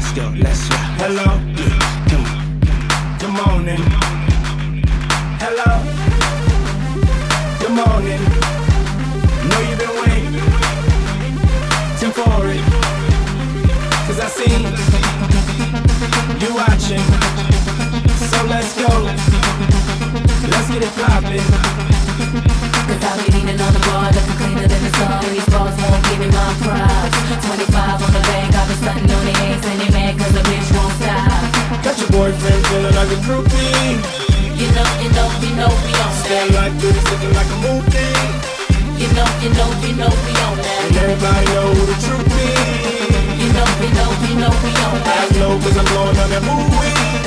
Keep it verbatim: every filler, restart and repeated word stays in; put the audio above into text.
let's go, let's go. Hello, good morning. Hello, good morning. Know you've been waiting for it, cause I see you watching. So let's go, let's get it poppin'. Cause I'll be leaning on the bar, looking cleaner than the sun. These bars won't give me my props. Twenty-five on the bank, I've been stunting on the eggs, and they mad cause the bitch won't stop. Got your boyfriend feeling like a groupie. You know, you know, you know we on that. Stand like this, looking like a movie. You know, you know, you know we on that. And everybody know who the truth is. You know, you know, you know we on that. I know cause I'm blowing on that movie.